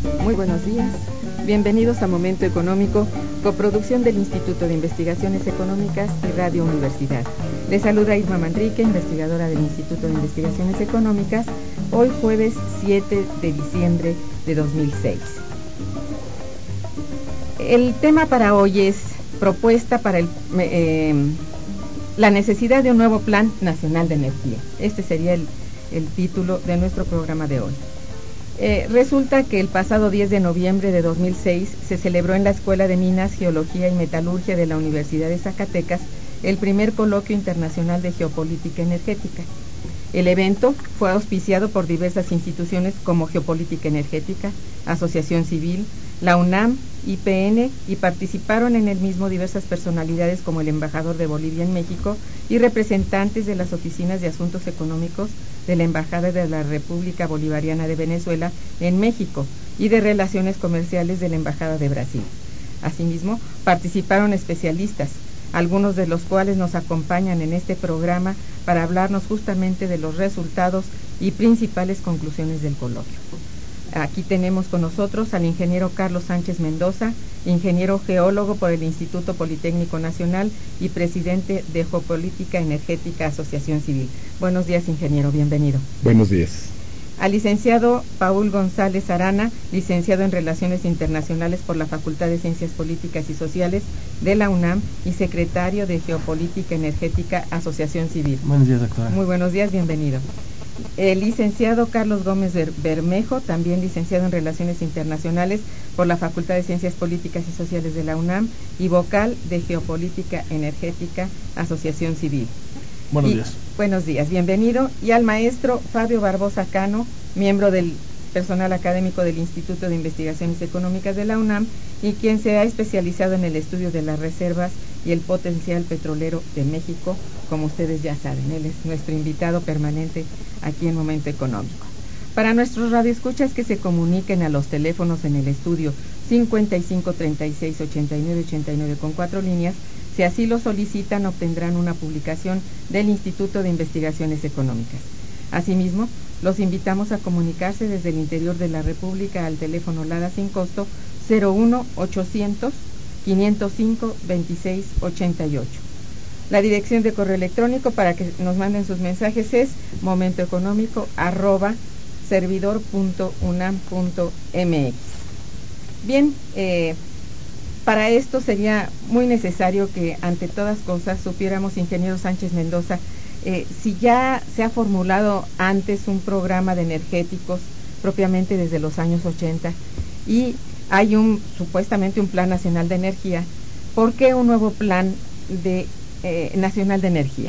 Muy buenos días. Bienvenidos a Momento Económico, coproducción del Instituto de Investigaciones Económicas y Radio Universidad. Les saluda Irma Manrique, investigadora del Instituto de Investigaciones Económicas, hoy jueves 7 de diciembre de 2006. El tema para hoy es propuesta para la necesidad de un nuevo Plan Nacional de Energía. Este sería el título de nuestro programa de hoy. Resulta que el pasado 10 de noviembre de 2006 se celebró en la Escuela de Minas, Geología y Metalurgia de la Universidad de Zacatecas el primer coloquio internacional de geopolítica energética. El evento fue auspiciado por diversas instituciones como Geopolítica Energética, Asociación Civil, la UNAM, IPN, y participaron en el mismo diversas personalidades como el embajador de Bolivia en México y representantes de las oficinas de asuntos económicos de la Embajada de la República Bolivariana de Venezuela en México y de Relaciones Comerciales de la Embajada de Brasil. Asimismo, participaron especialistas, algunos de los cuales nos acompañan en este programa para hablarnos justamente de los resultados y principales conclusiones del coloquio. Aquí tenemos con nosotros al ingeniero Carlos Sánchez Mendoza, ingeniero geólogo por el Instituto Politécnico Nacional y presidente de Geopolítica Energética Asociación Civil. Buenos días, ingeniero, bienvenido. Buenos días. Al licenciado Paul González Arana, licenciado en Relaciones Internacionales por la Facultad de Ciencias Políticas y Sociales de la UNAM y secretario de Geopolítica Energética Asociación Civil. Buenos días, doctora. Muy buenos días, bienvenido. El licenciado Carlos Gómez Bermejo, también licenciado en Relaciones Internacionales por la Facultad de Ciencias Políticas y Sociales de la UNAM y vocal de Geopolítica Energética Asociación Civil. Buenos días. Buenos días, bienvenido. Y al maestro Fabio Barbosa Cano, miembro del personal académico del Instituto de Investigaciones Económicas de la UNAM y quien se ha especializado en el estudio de las reservas y el potencial petrolero de México, como ustedes ya saben. Él es nuestro invitado permanente aquí en Momento Económico. Para nuestros radioescuchas que se comuniquen a los teléfonos en el estudio 55 36 89 89 con 4 líneas, si así lo solicitan, obtendrán una publicación del Instituto de Investigaciones Económicas. Asimismo, los invitamos a comunicarse desde el interior de la República al teléfono LADA sin costo 01 800 505 26 88. La dirección de correo electrónico para que nos manden sus mensajes es momentoeconómico@servidor.unam.mx. Bien, para esto sería muy necesario que ante todas cosas supiéramos, ingeniero Sánchez Mendoza, si ya se ha formulado antes un programa de energéticos propiamente desde los años 80 y hay supuestamente un Plan Nacional de Energía. ¿Por qué un nuevo Plan Nacional de Energía?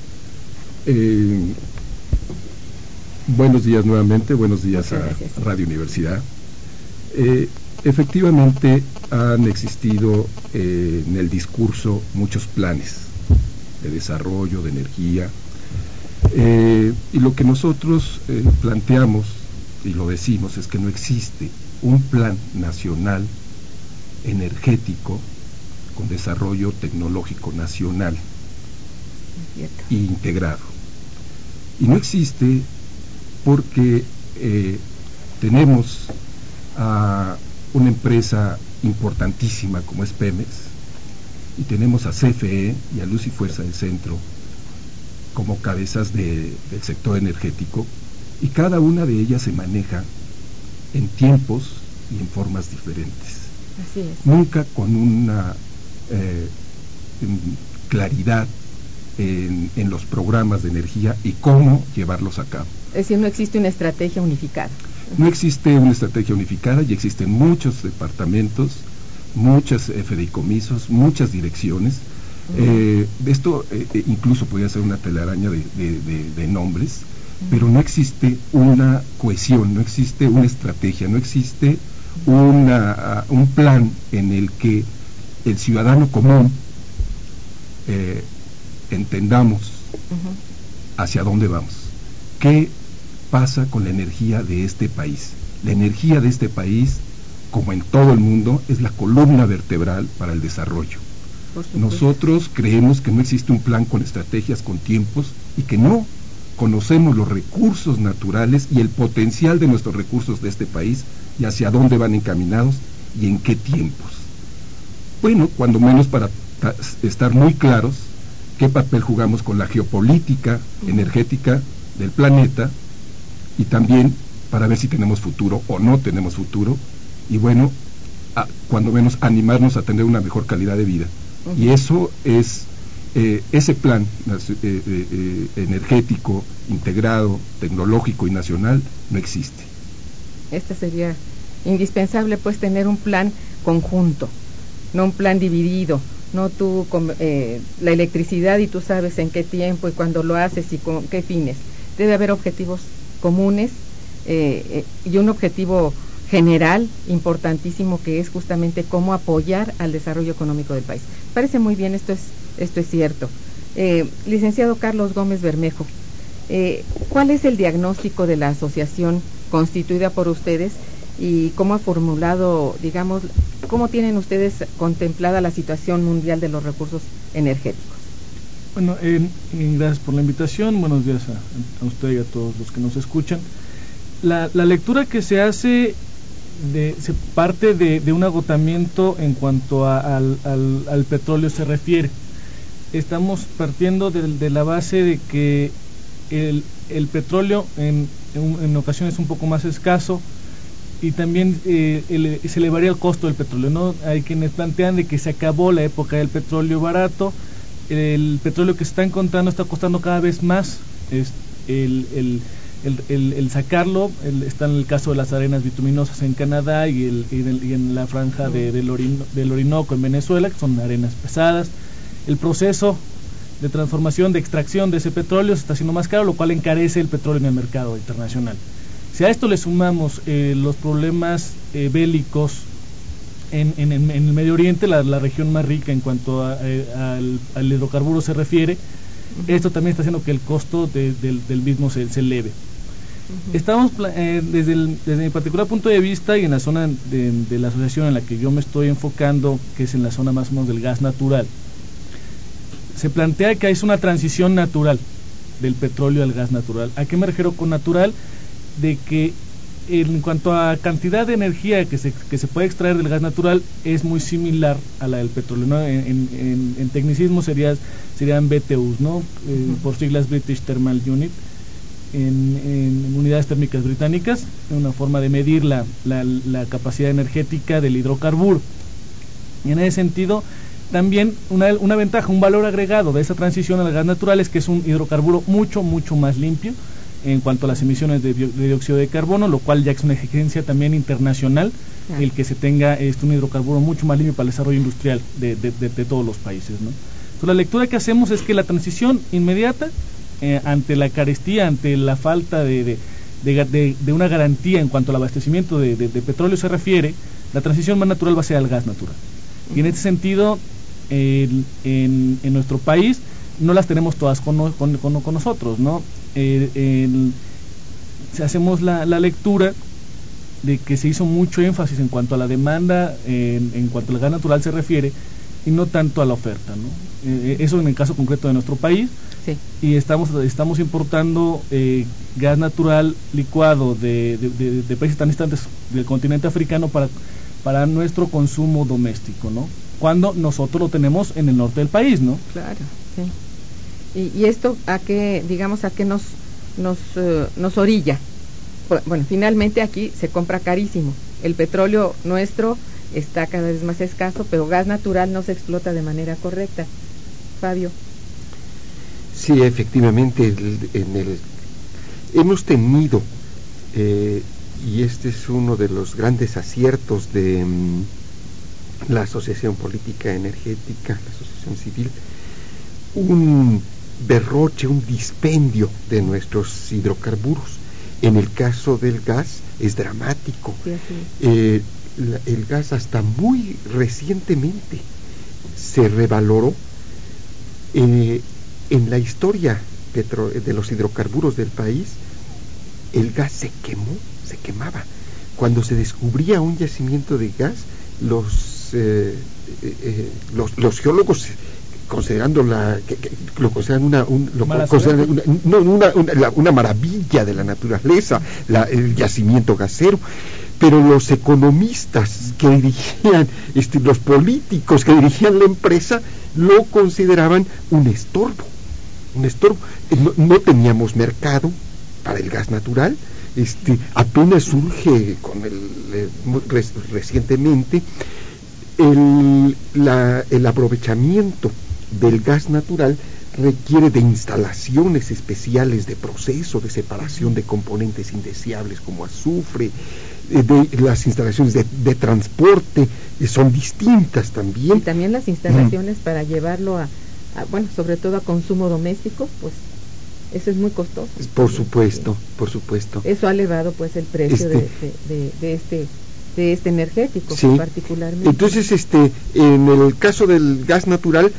Buenos días nuevamente, buenos días a Radio Universidad. Efectivamente han existido en el discurso muchos planes de desarrollo de energía y lo que nosotros planteamos y lo decimos es que no existe un plan nacional energético con desarrollo tecnológico nacional e integrado. Y no existe porque tenemos a una empresa importantísima como es Pemex y tenemos a CFE y a Luz y Fuerza del Centro como cabezas del sector energético y cada una de ellas se maneja en tiempos y en formas diferentes. Así es. Nunca con una claridad en los programas de energía y cómo llevarlos a cabo. Es decir, no existe una estrategia unificada. No existe una estrategia unificada y existen muchos departamentos, muchos fideicomisos, muchas direcciones. Esto incluso podría ser una telaraña de nombres, pero no existe una cohesión, no existe una estrategia, no existe un plan en el que el ciudadano común entendamos hacia dónde vamos. ¿Qué pasa con la energía de este país? La energía de este país, como en todo el mundo, es la columna vertebral para el desarrollo. Nosotros creemos que no existe un plan con estrategias, con tiempos, y que no conocemos los recursos naturales y el potencial de nuestros recursos de este país y hacia dónde van encaminados y en qué tiempos. Bueno, cuando menos para estar muy claros qué papel jugamos con la geopolítica energética del planeta y también para ver si tenemos futuro o no tenemos futuro y bueno, cuando menos animarnos a tener una mejor calidad de vida. Y eso es, ese plan energético, integrado, tecnológico y nacional no existe. Este sería indispensable, pues, tener un plan conjunto, no un plan dividido, no tú con la electricidad y tú sabes en qué tiempo y cuándo lo haces y con qué fines. Debe haber objetivos comunes y un objetivo general importantísimo que es justamente cómo apoyar al desarrollo económico del país. Parece muy bien, esto es cierto. Licenciado Carlos Gómez Bermejo, ¿cuál es el diagnóstico de la asociación constituida por ustedes y cómo ha formulado, digamos, cómo tienen ustedes contemplada la situación mundial de los recursos energéticos? Bueno, gracias por la invitación, buenos días a usted y a todos los que nos escuchan. La lectura que se hace se parte de un agotamiento en cuanto al petróleo se refiere. Estamos partiendo de la base de que el petróleo en ocasiones es un poco más escaso y también se elevaría el costo del petróleo, ¿no? Hay quienes plantean de que se acabó la época del petróleo barato, el petróleo que se está encontrando está costando cada vez más, el sacarlo, está en el caso de las arenas bituminosas en Canadá y en la franja del Orinoco en Venezuela, que son arenas pesadas. El proceso de transformación, de extracción de ese petróleo se está haciendo más caro, lo cual encarece el petróleo en el mercado internacional. Si a esto le sumamos los problemas bélicos en el Medio Oriente, la región más rica en cuanto al hidrocarburo se refiere, esto también está haciendo que el costo del mismo se eleve. Estamos desde mi particular punto de vista y en la zona de la asociación en la que yo me estoy enfocando, que es en la zona más o menos del gas natural, se plantea que es una transición natural del petróleo al gas natural. ¿A qué me refiero con natural? De que en cuanto a cantidad de energía que se puede extraer del gas natural es muy similar a la del petróleo, ¿no? En tecnicismo serían BTUs, ¿no? Por siglas British Thermal Unit, en unidades térmicas británicas, una forma de medir la capacidad energética del hidrocarburo. Y en ese sentido, también una ventaja, un valor agregado de esa transición al gas natural es que es un hidrocarburo mucho más limpio en cuanto a las emisiones de dióxido de carbono, lo cual ya es una exigencia también internacional, el que se tenga un hidrocarburo mucho más limpio para el desarrollo industrial de todos los países, ¿no? Entonces, la lectura que hacemos es que la transición inmediata, ante la carestía, ante la falta de una garantía en cuanto al abastecimiento de petróleo se refiere, la transición más natural va a ser al gas natural. Y en este sentido, en nuestro país no las tenemos todas con nosotros, ¿no? Hacemos la lectura de que se hizo mucho énfasis en cuanto a la demanda, en cuanto al gas natural se refiere, y no tanto a la oferta, ¿no? Eso en el caso concreto de nuestro país. Sí. Y estamos importando gas natural licuado de países tan distantes del continente africano para nuestro consumo doméstico, ¿no? Cuando nosotros lo tenemos en el norte del país, ¿no? Claro, sí. ¿Y esto a qué, digamos, a qué nos orilla? Bueno, finalmente aquí se compra carísimo. El petróleo nuestro está cada vez más escaso, pero gas natural no se explota de manera correcta. Fabio. Sí, efectivamente, hemos tenido, y este es uno de los grandes aciertos de la Asociación Política Energética, la Asociación Civil, un derroche, un dispendio de nuestros hidrocarburos. En el caso del gas es dramático. Sí, sí. El gas hasta muy recientemente se revaloró. En la historia de los hidrocarburos del país, el gas se quemaba. Cuando se descubría un yacimiento de gas, los geólogos considerando lo consideran una maravilla de la naturaleza, el yacimiento gasero. Pero los economistas que dirigían, los políticos que dirigían la empresa, lo consideraban un estorbo. No teníamos mercado para el gas natural. Apenas surge recientemente el aprovechamiento del gas natural. Requiere de instalaciones especiales de proceso, de separación de componentes indeseables como azufre. Las instalaciones de transporte son distintas también. Y también las instalaciones para llevarlo bueno, sobre todo a consumo doméstico, pues eso es muy costoso. Por supuesto. Eso ha elevado pues el precio de este energético, sí, particularmente. Entonces, en el caso del gas natural,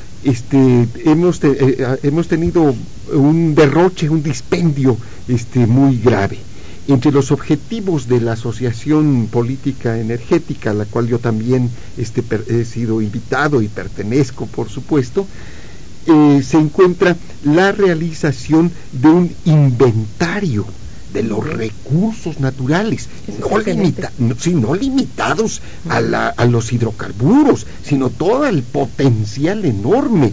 hemos tenido un derroche, un dispendio, muy grave. Entre los objetivos de la Asociación Política Energética, a la cual yo también he sido invitado y pertenezco, por supuesto, se encuentra la realización de un inventario de los recursos naturales, no limitados a los hidrocarburos, sino todo el potencial enorme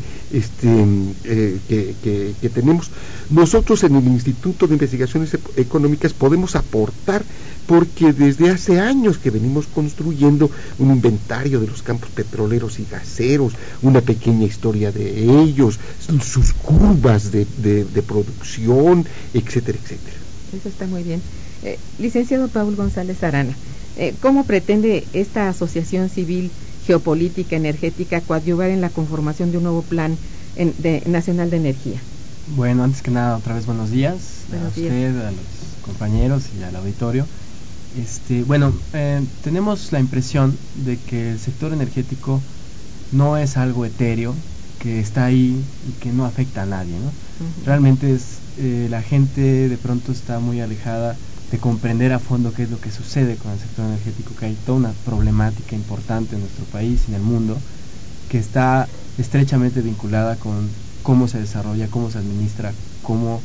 que tenemos. Nosotros en el Instituto de Investigaciones Económicas podemos aportar, porque desde hace años que venimos construyendo un inventario de los campos petroleros y gaseros, una pequeña historia de ellos, sus curvas de producción, etcétera, etcétera. Eso está muy bien. Licenciado Paul González Arana, ¿cómo pretende esta Asociación Civil Geopolítica Energética coadyuvar en la conformación de un nuevo plan nacional de energía? Bueno, antes que nada, otra vez buenos días a usted, a los compañeros y al auditorio. Tenemos la impresión de que el sector energético no es algo etéreo, que está ahí y que no afecta a nadie, ¿no? Uh-huh. Realmente la gente de pronto está muy alejada de comprender a fondo qué es lo que sucede con el sector energético, que hay toda una problemática importante en nuestro país y en el mundo, que está estrechamente vinculada con cómo se desarrolla, cómo se administra, cómo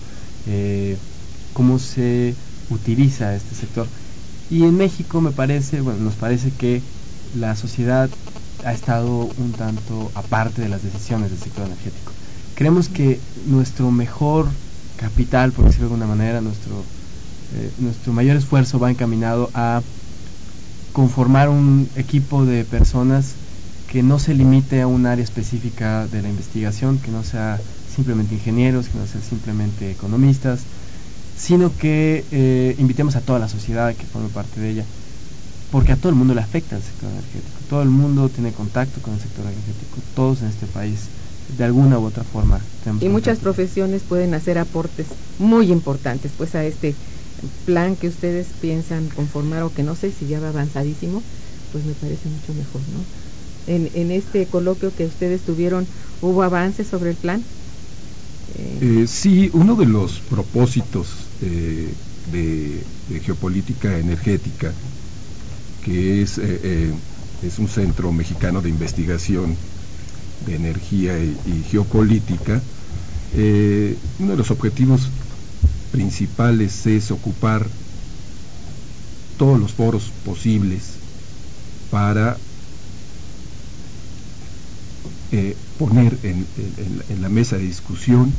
se utiliza este sector. Y en México nos parece que la sociedad ha estado un tanto aparte de las decisiones del sector energético. Creemos que nuestro mejor capital, por decirlo de alguna manera, nuestro mayor esfuerzo va encaminado a conformar un equipo de personas que no se limite a un área específica de la investigación, que no sea simplemente ingenieros, que no sea simplemente economistas, sino que invitemos a toda la sociedad a que forme parte de ella, porque a todo el mundo le afecta el sector energético, todo el mundo tiene contacto con el sector energético, todos en este país de alguna u otra forma. Y muchas profesiones pueden hacer aportes muy importantes pues a este plan que ustedes piensan conformar, o que no sé si ya va avanzadísimo, pues me parece mucho mejor, ¿no? En este coloquio que ustedes tuvieron, ¿hubo avances sobre el plan? Sí, uno de los propósitos de geopolítica energética, que es un centro mexicano de investigación de energía y geopolítica, uno de los objetivos principales es ocupar todos los foros posibles para poner en la mesa de discusión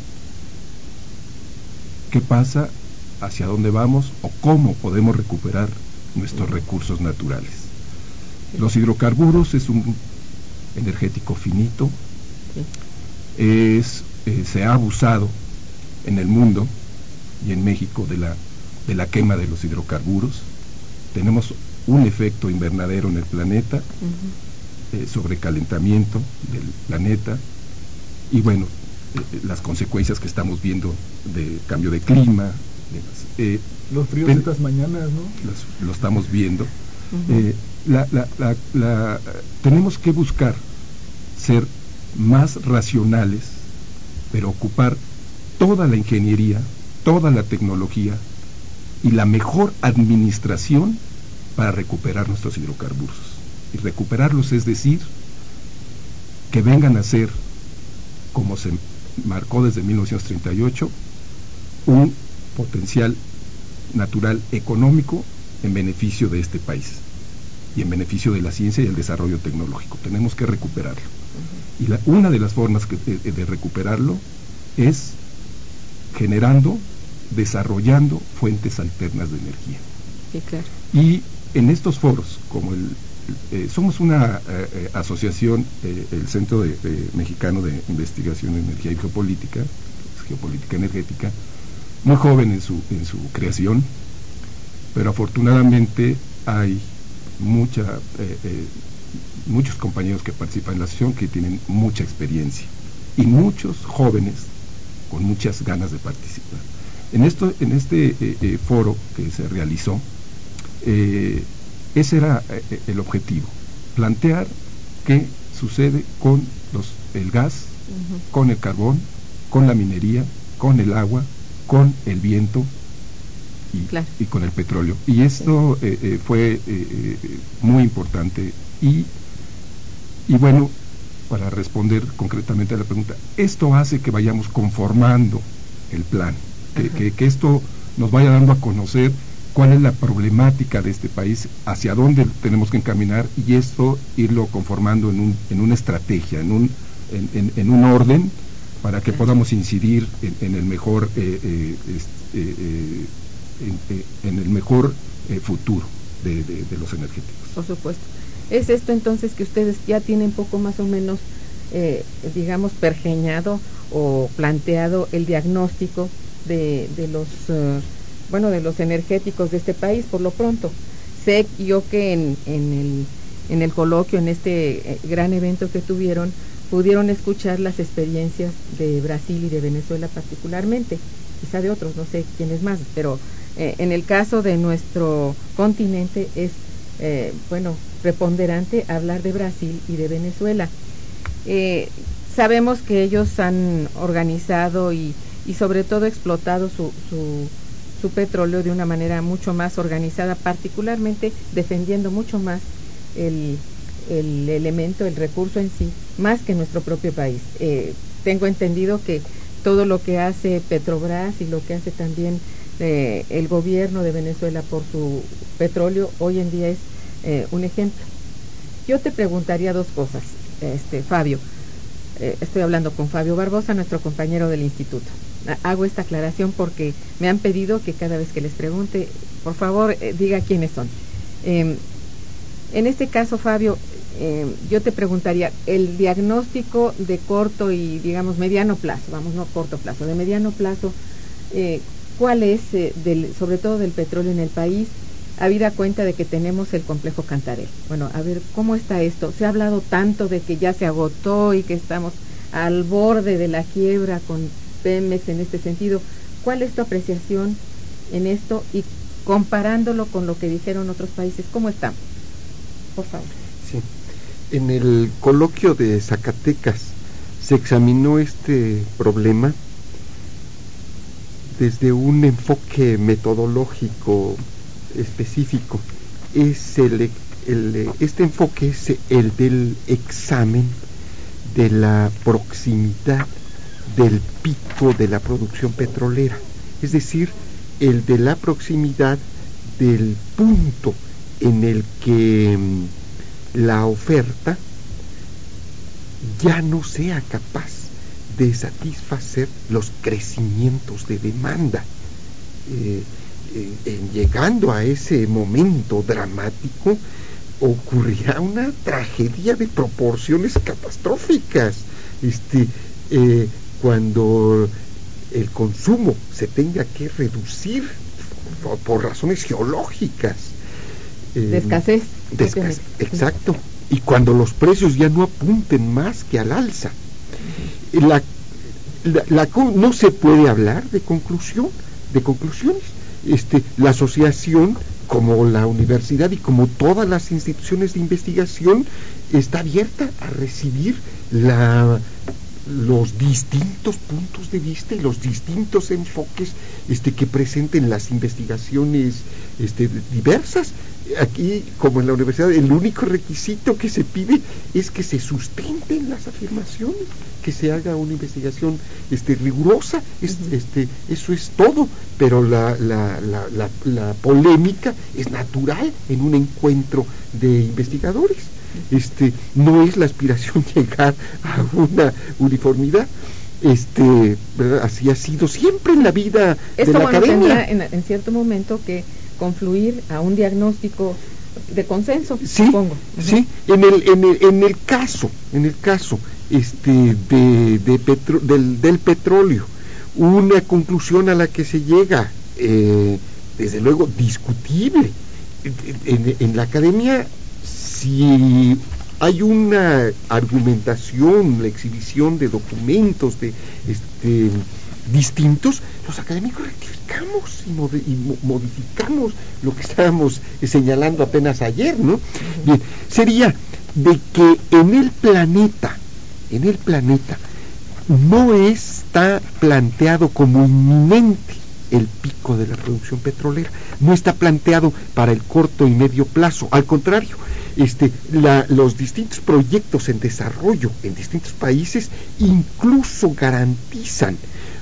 qué pasa, hacia dónde vamos o cómo podemos recuperar nuestros recursos naturales. Los hidrocarburos es un energético finito, se ha abusado en el mundo y en México de la quema de los hidrocarburos. Tenemos un efecto invernadero en el planeta, sobrecalentamiento del planeta, y bueno, las consecuencias que estamos viendo de cambio de clima, los fríos de estas mañanas, ¿no? Lo estamos viendo. Tenemos que buscar ser más racionales, pero ocupar toda la ingeniería, toda la tecnología y la mejor administración para recuperar nuestros hidrocarburos. Y recuperarlos es decir, que vengan a ser como se marcó desde 1938, un potencial natural económico en beneficio de este país y en beneficio de la ciencia y el desarrollo tecnológico. Tenemos que recuperarlo. Y una de las formas de recuperarlo es generando, desarrollando fuentes alternas de energía. Sí, claro. Y en estos foros, como somos una asociación, el Centro Mexicano de Investigación en Energía y Geopolítica Energética, muy joven en su creación, pero afortunadamente hay muchos compañeros que participan en la asociación que tienen mucha experiencia y muchos jóvenes con muchas ganas de participar. En este foro que se realizó, ese era el objetivo, plantear qué sucede con el gas, con el carbón, con la minería, con el agua, con el viento y con el petróleo. Y esto fue muy importante. Y bueno, para responder concretamente a la pregunta, esto hace que vayamos conformando el plan, que esto nos vaya dando a conocer cuál es la problemática de este país, hacia dónde tenemos que encaminar, y esto irlo conformando en una estrategia, en un orden, para que podamos incidir en el mejor futuro de los energéticos. Por supuesto. ¿Es esto entonces que ustedes ya tienen poco más o menos, digamos, pergeñado o planteado el diagnóstico de los energéticos de este país? Por lo pronto, sé yo que en el coloquio, en este gran evento que tuvieron, pudieron escuchar las experiencias de Brasil y de Venezuela particularmente, quizá de otros, no sé quiénes más, pero en el caso de nuestro continente es preponderante hablar de Brasil y de Venezuela. Sabemos que ellos han organizado y sobre todo explotado su petróleo de una manera mucho más organizada, particularmente defendiendo mucho más el elemento, el recurso en sí, más que nuestro propio país. Tengo entendido que todo lo que hace Petrobras y lo que hace también el gobierno de Venezuela por su petróleo hoy en día es un ejemplo. Yo te preguntaría dos cosas, Fabio. Estoy hablando con Fabio Barbosa, nuestro compañero del instituto. Hago esta aclaración porque me han pedido que cada vez que les pregunte, por favor, diga quiénes son. En este caso, Fabio, yo te preguntaría, el diagnóstico de corto y, digamos, mediano plazo, no corto plazo, de mediano plazo, ¿cuál es, sobre todo del petróleo en el país, habida cuenta de que tenemos el complejo Cantarell? Bueno, a ver, ¿cómo está esto? Se ha hablado tanto de que ya se agotó y que estamos al borde de la quiebra con Pemex en este sentido. ¿Cuál es tu apreciación en esto y comparándolo con lo que dijeron otros países? ¿Cómo estamos? Por favor. Sí. En el coloquio de Zacatecas se examinó este problema desde un enfoque metodológico específico. Este enfoque es el del examen de la proximidad del pico de la producción petrolera, es decir, el de la proximidad del punto en el que la oferta ya no sea capaz de satisfacer los crecimientos de demanda. Llegando a ese momento dramático, ocurrirá una tragedia de proporciones catastróficas. Cuando el consumo se tenga que reducir por razones geológicas. De escasez. Exacto. Y cuando los precios ya no apunten más que al alza. No se puede hablar de conclusiones. La asociación, como la universidad y como todas las instituciones de investigación, está abierta a recibir los distintos puntos de vista y los distintos enfoques que presenten las investigaciones diversas. Aquí, como en la universidad, el único requisito que se pide es que se sustenten las afirmaciones, que se haga una investigación rigurosa, eso es todo, pero la polémica es natural en un encuentro de investigadores. No es la aspiración llegar a una uniformidad. ¿Verdad? Así ha sido siempre en la vida de la academia. Tendrá en cierto momento que confluir a un diagnóstico de consenso, sí, supongo. Sí, en el caso del petróleo, una conclusión a la que se llega, desde luego discutible en la academia, si hay una argumentación, la exhibición de documentos distintos, los académicos rectificamos y modificamos lo que estábamos señalando apenas ayer, ¿no? Bien, sería de que en el planeta no está planteado como inminente el pico de la producción petrolera, no está planteado para el corto y medio plazo, al contrario, los distintos proyectos en desarrollo en distintos países incluso garantizan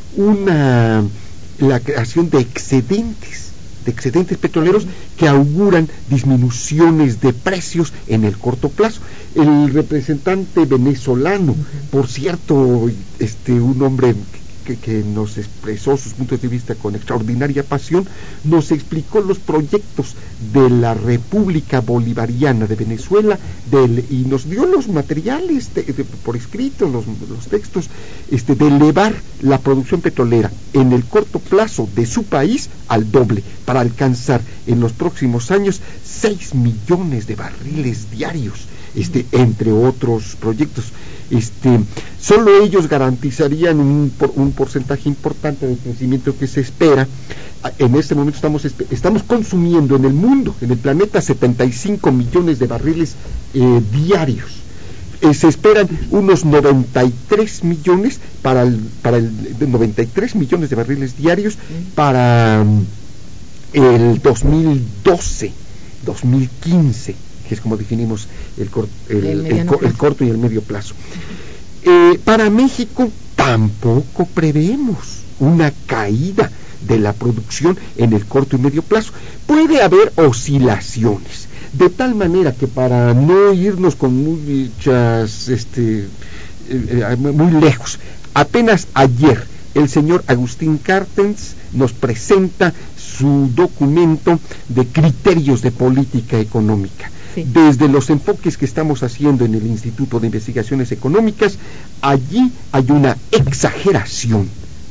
la creación de excedentes petroleros que auguran disminuciones de precios en el corto plazo. El representante venezolano, por cierto, un hombre que nos expresó sus puntos de vista con extraordinaria pasión, nos explicó los proyectos de la República Bolivariana de Venezuela y nos dio los materiales por escrito, los textos, de elevar la producción petrolera en el corto plazo de su país al doble, para alcanzar en los próximos años 6 millones de barriles diarios, entre otros proyectos. Solo ellos garantizarían un porcentaje importante del crecimiento que se espera. En este momento estamos consumiendo en el mundo, en el planeta, 75 millones de barriles diarios. Se esperan unos 93 millones para el 93 millones de barriles diarios para el 2012, 2015, que es como definimos el corto y el medio plazo. Para México tampoco prevemos una caída de la producción en el corto y medio plazo. Puede haber oscilaciones, de tal manera que, para no irnos con muchas muy lejos, apenas ayer el señor Agustín Carstens nos presenta su documento de criterios de política económica. Sí. Desde los enfoques que estamos haciendo en el Instituto de Investigaciones Económicas, allí hay una exageración,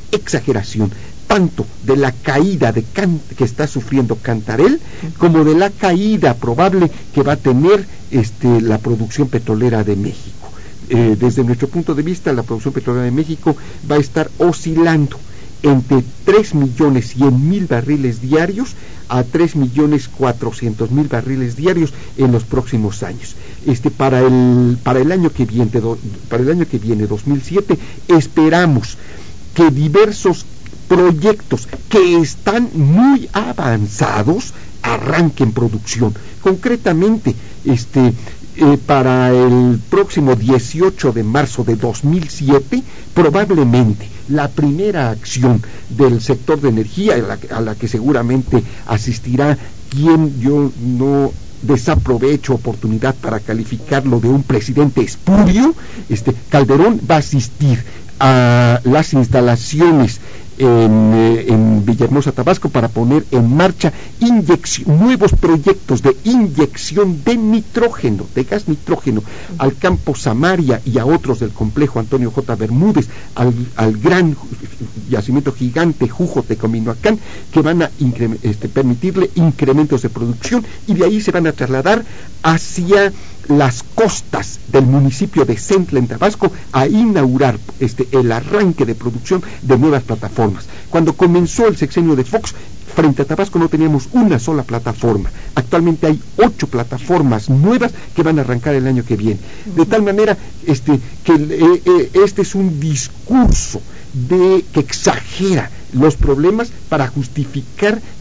tanto de la caída que está sufriendo Cantarell, como de la caída probable que va a tener la producción petrolera de México. Desde nuestro punto de vista, la producción petrolera de México va a estar oscilando entre 3.100.000 barriles diarios a 3.400.000 barriles diarios en los próximos años. Para el año que viene, 2007, esperamos que diversos proyectos que están muy avanzados arranquen producción. Concretamente, para el próximo 18 de marzo de 2007, probablemente la primera acción del sector de energía, a la que seguramente asistirá quien yo no desaprovecho oportunidad para calificarlo de un presidente espurio, Calderón va a asistir a las instalaciones en Villahermosa, Tabasco, para poner en marcha nuevos proyectos de inyección de nitrógeno, de gas nitrógeno, al campo Samaria y a otros del complejo Antonio J. Bermúdez, al gran yacimiento gigante Jujo-Tecominoacán, que van a permitirle incrementos de producción, y de ahí se van a trasladar hacia las costas del municipio de Centla, en Tabasco, a inaugurar el arranque de producción de nuevas plataformas. Cuando comenzó el sexenio de Fox, frente a Tabasco no teníamos una sola plataforma. Actualmente hay 8 plataformas nuevas que van a arrancar el año que viene. De tal manera que este es un discurso que exagera los problemas para justificar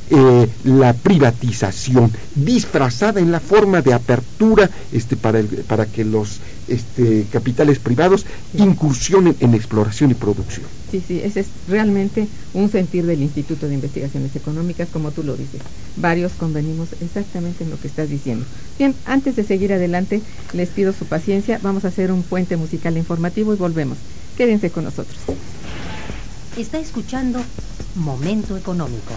la privatización, disfrazada en la forma de apertura para que los capitales privados incursionen en exploración y producción. Sí, ese es realmente un sentir del Instituto de Investigaciones Económicas, como tú lo dices. Varios convenimos exactamente en lo que estás diciendo. Bien, antes de seguir adelante, les pido su paciencia. Vamos a hacer un puente musical informativo y volvemos. Quédense con nosotros. Está escuchando Momento Económico.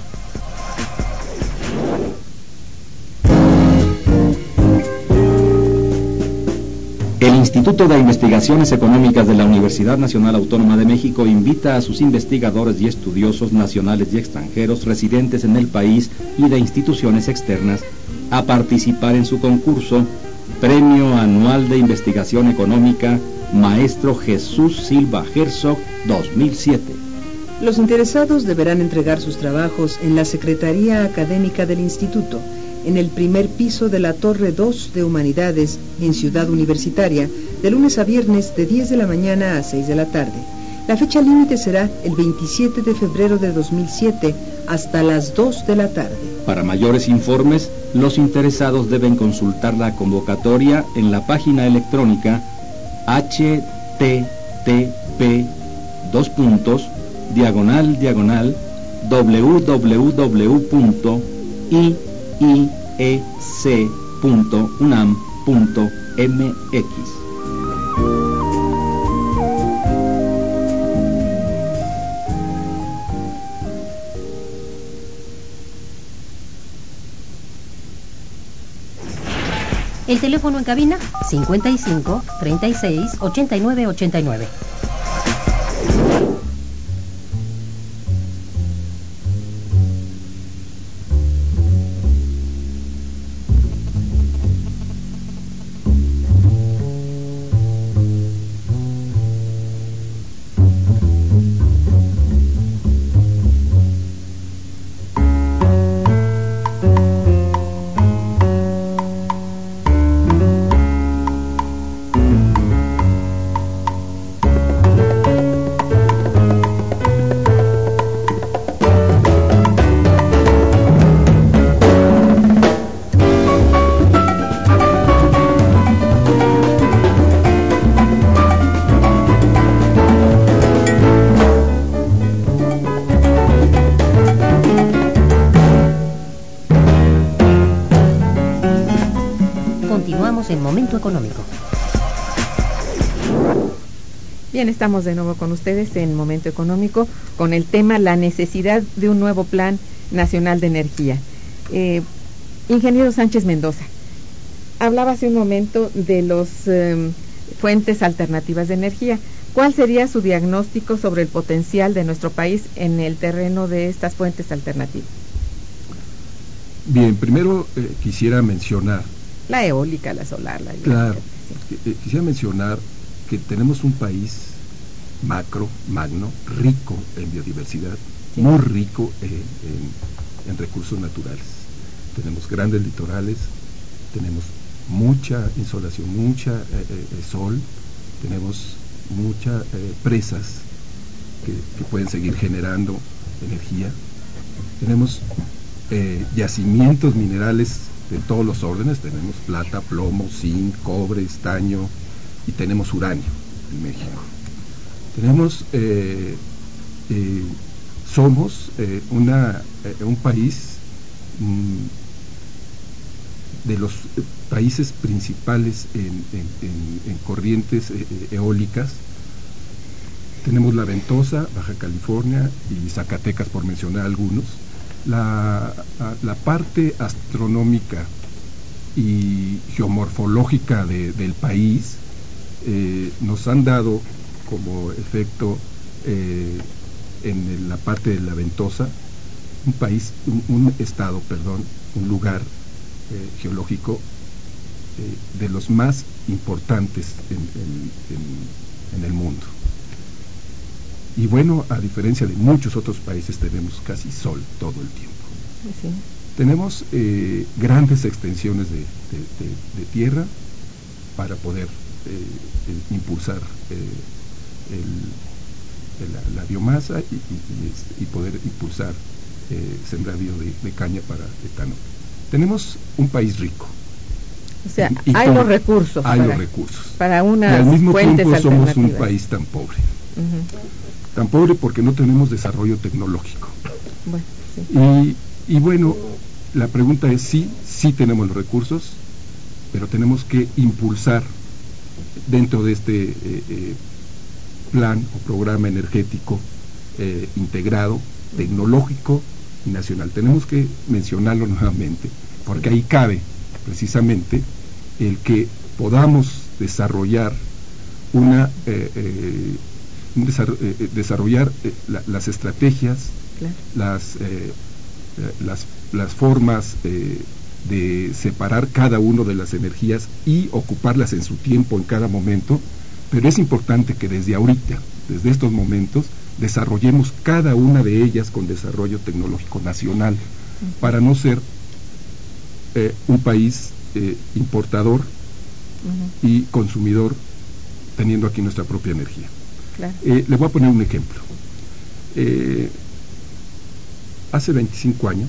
El Instituto de Investigaciones Económicas de la Universidad Nacional Autónoma de México invita a sus investigadores y estudiosos nacionales y extranjeros residentes en el país y de instituciones externas a participar en su concurso Premio Anual de Investigación Económica Maestro Jesús Silva Herzog 2007. Los interesados deberán entregar sus trabajos en la Secretaría Académica del Instituto, en el primer piso de la Torre 2 de Humanidades, en Ciudad Universitaria, de lunes a viernes de 10 de la mañana a 6 de la tarde. La fecha límite será el 27 de febrero de 2007 hasta las 2 de la tarde. Para mayores informes, los interesados deben consultar la convocatoria en la página electrónica http://www.iec.unam.mx. El teléfono en cabina 55 36 89 89. En Momento Económico. Bien, estamos de nuevo con ustedes en Momento Económico con el tema la necesidad de un nuevo Plan Nacional de Energía. Ingeniero Sánchez Mendoza, hablaba hace un momento de las fuentes alternativas de energía. ¿Cuál sería su diagnóstico sobre el potencial de nuestro país en el terreno de estas fuentes alternativas? Bien, primero quisiera mencionar la eólica, la solar, la eléctrica. Claro, sí. Quisiera mencionar que tenemos un país magno, rico en biodiversidad, sí, muy rico en recursos naturales. Tenemos grandes litorales, tenemos mucha insolación, mucha sol, tenemos muchas presas que pueden seguir generando energía. Tenemos yacimientos minerales de todos los órdenes, tenemos plata, plomo, zinc, cobre, estaño y tenemos uranio en México. Tenemos, somos un país de los países principales en corrientes eólicas. Tenemos La Ventosa, Baja California y Zacatecas, por mencionar algunos. La parte astronómica y geomorfológica del país nos han dado como efecto en la parte de La Ventosa un lugar geológico de los más importantes en el mundo. Y bueno, a diferencia de muchos otros países, tenemos casi sol todo el tiempo. Sí. Tenemos grandes extensiones de tierra para poder impulsar la biomasa y poder impulsar sembradío de caña para etanol. Tenemos un país rico. O sea, hay los recursos. Hay los recursos. Para unas y al mismo fuentes tiempo somos un alternativas. país tan pobre. Tan pobre porque no tenemos desarrollo tecnológico. Bueno, sí. Y bueno, la pregunta es sí tenemos los recursos, pero tenemos que impulsar dentro de este plan o programa energético integrado, tecnológico y nacional. Tenemos que mencionarlo nuevamente, porque ahí cabe precisamente el que podamos desarrollar las estrategias, claro, las formas de separar cada una de las energías y ocuparlas en su tiempo en cada momento, pero es importante que desde ahorita, desde estos momentos, desarrollemos cada una de ellas con desarrollo tecnológico nacional, para no ser un país importador y consumidor, teniendo aquí nuestra propia energía. Claro. Le voy a poner un ejemplo. Hace 25 años,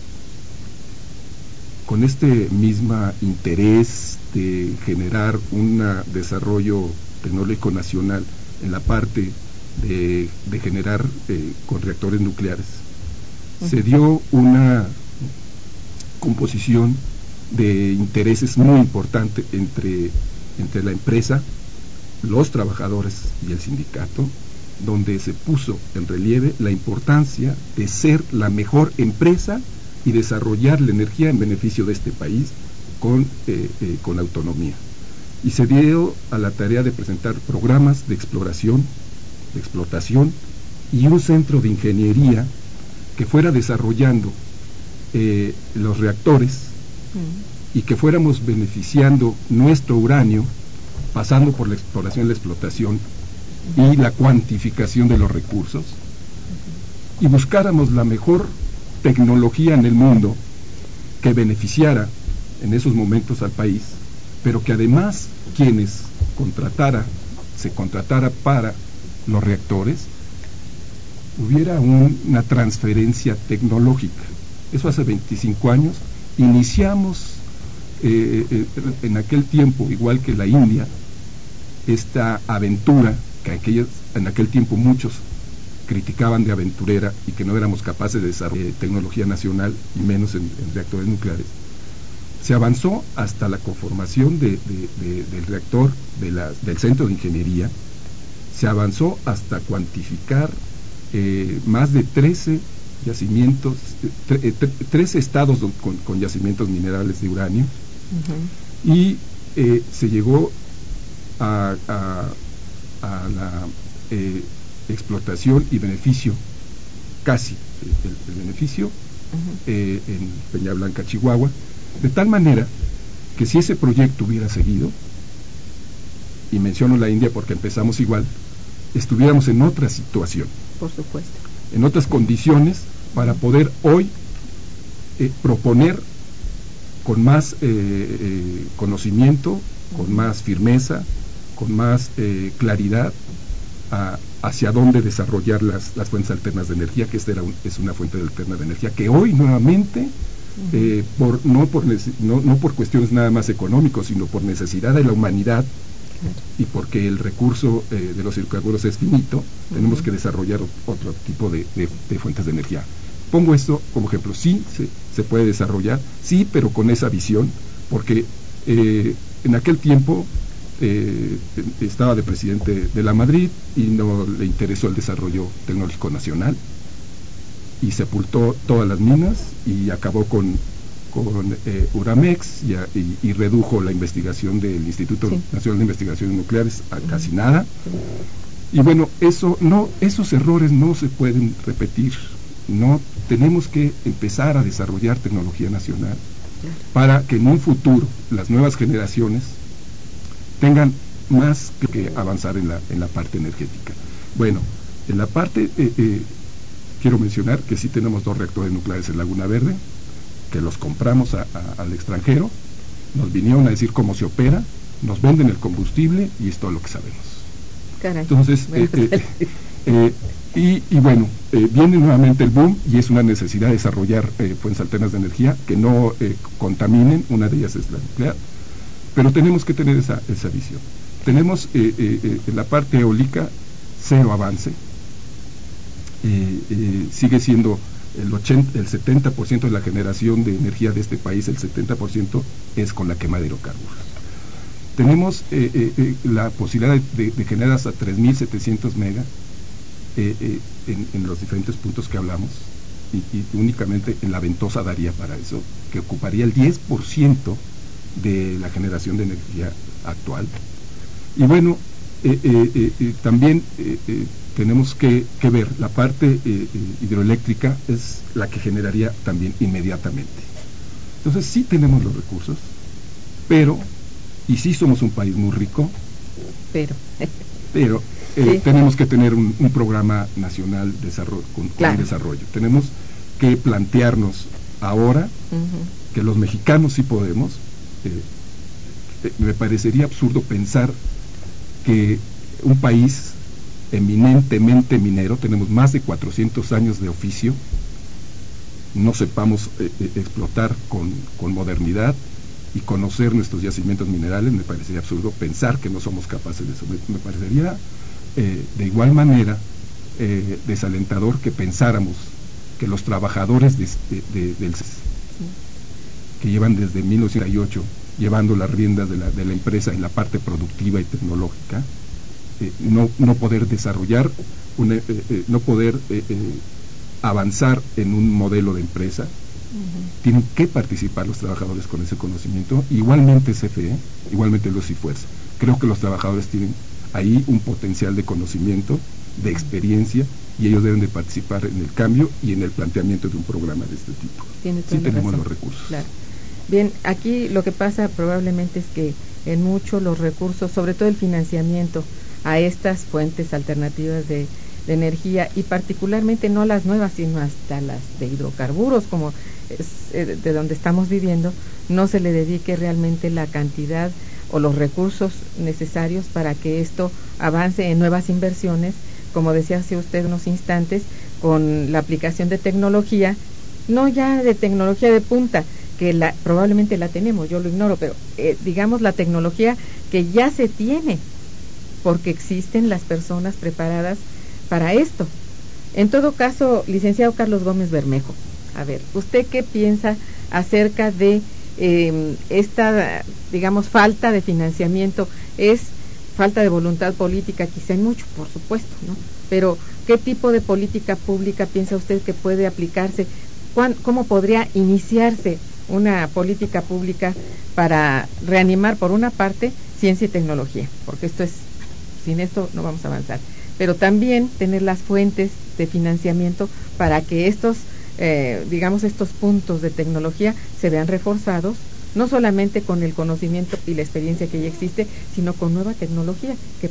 con este mismo interés de generar un desarrollo tecnológico nacional en la parte de generar con reactores nucleares, se dio una composición de intereses muy importante entre la empresa, los trabajadores y el sindicato, donde se puso en relieve la importancia de ser la mejor empresa y desarrollar la energía en beneficio de este país con autonomía. Y se dio a la tarea de presentar programas de exploración, de explotación y un centro de ingeniería que fuera desarrollando los reactores y que fuéramos beneficiando nuestro uranio, pasando por la exploración y la explotación y la cuantificación de los recursos, y buscáramos la mejor tecnología en el mundo que beneficiara en esos momentos al país, pero que además quienes se contratara para los reactores, hubiera una transferencia tecnológica. Eso hace 25 años. Iniciamos en aquel tiempo, igual que la India, esta aventura que en aquel tiempo muchos criticaban de aventurera y que no éramos capaces de desarrollar tecnología nacional y menos en reactores nucleares. Se avanzó hasta la conformación del reactor, del centro de ingeniería. Se avanzó hasta cuantificar más de 13 yacimientos, 13 estados con yacimientos minerales de uranio, y se llegó a la explotación y beneficio, casi el beneficio, en Peña Blanca, Chihuahua, de tal manera que si ese proyecto hubiera seguido, y menciono la India porque empezamos igual, estuviéramos en otra situación, por supuesto, en otras condiciones para poder hoy proponer con más conocimiento, con más firmeza, con más claridad hacia dónde desarrollar las fuentes alternas de energía, que esta es una fuente alterna de energía que hoy nuevamente, no por cuestiones nada más económicos, sino por necesidad de la humanidad, y porque el recurso de los hidrocarburos es finito, tenemos que desarrollar otro tipo de fuentes de energía. Pongo esto como ejemplo. Sí se puede desarrollar, sí, pero con esa visión, porque en aquel tiempo estaba de presidente de la Madrid y no le interesó el desarrollo tecnológico nacional, y sepultó todas las minas y acabó con Uramex y redujo la investigación del Instituto Nacional de Investigaciones Nucleares a casi nada. Y bueno, esos errores no se pueden repetir. No, tenemos que empezar a desarrollar tecnología nacional para que en un futuro las nuevas generaciones tengan más que avanzar en la parte energética. Bueno, en la parte quiero mencionar que sí tenemos 2 reactores nucleares en Laguna Verde, que los compramos al extranjero, nos vinieron a decir cómo se opera, nos venden el combustible y es todo lo que sabemos. Caray. Entonces, Y bueno, viene nuevamente el boom y es una necesidad desarrollar fuentes alternas de energía que no contaminen, una de ellas es la nuclear, pero tenemos que tener esa visión. Tenemos en la parte eólica cero avance, sigue siendo el 70% de la generación de energía de este país, el 70% es con la quema de hidrocarburos. Tenemos la posibilidad de generar hasta 3.700 megas en los diferentes puntos que hablamos, y únicamente en la Ventosa daría para eso, que ocuparía el 10% de la generación de energía actual. Y bueno, también tenemos que ver la parte hidroeléctrica, es la que generaría también inmediatamente. Entonces sí tenemos los recursos, pero, y sí somos un país muy rico, pero sí, tenemos que tener un programa nacional con claro, desarrollo. Tenemos que plantearnos ahora que los mexicanos sí podemos. Me parecería absurdo pensar que un país eminentemente minero, tenemos más de 400 años de oficio, no sepamos explotar con modernidad y conocer nuestros yacimientos minerales. Me parecería absurdo pensar que no somos capaces de eso. Me parecería de igual manera desalentador que pensáramos que los trabajadores que llevan desde 1908 llevando las riendas de la empresa en la parte productiva y tecnológica, no poder desarrollar, no poder avanzar en un modelo de empresa. Tienen que participar los trabajadores con ese conocimiento, igualmente CFE, igualmente los IFUERS. Creo que los trabajadores tienen ahí un potencial de conocimiento, de experiencia, y ellos deben de participar en el cambio y en el planteamiento de un programa de este tipo. Sí tenemos los recursos. Claro. Bien, aquí lo que pasa probablemente es que en mucho los recursos, sobre todo el financiamiento a estas fuentes alternativas de energía, y particularmente no las nuevas, sino hasta las de hidrocarburos, como es de donde estamos viviendo, no se le dedique realmente la cantidad o los recursos necesarios para que esto avance en nuevas inversiones, como decía hace usted unos instantes, con la aplicación de tecnología, no ya de tecnología de punta, que probablemente la tenemos, yo lo ignoro, pero digamos la tecnología que ya se tiene, porque existen las personas preparadas para esto. En todo caso, licenciado Carlos Gómez Bermejo, a ver, ¿usted qué piensa acerca de esta, digamos, falta de financiamiento? Es falta de voluntad política, quizá en mucho, por supuesto, ¿no? Pero, ¿qué tipo de política pública piensa usted que puede aplicarse? ¿Cómo podría iniciarse una política pública para reanimar, por una parte, ciencia y tecnología? Porque sin esto no vamos a avanzar. Pero también tener las fuentes de financiamiento para que estos puntos de tecnología se vean reforzados, no solamente con el conocimiento y la experiencia que ya existe, sino con nueva tecnología que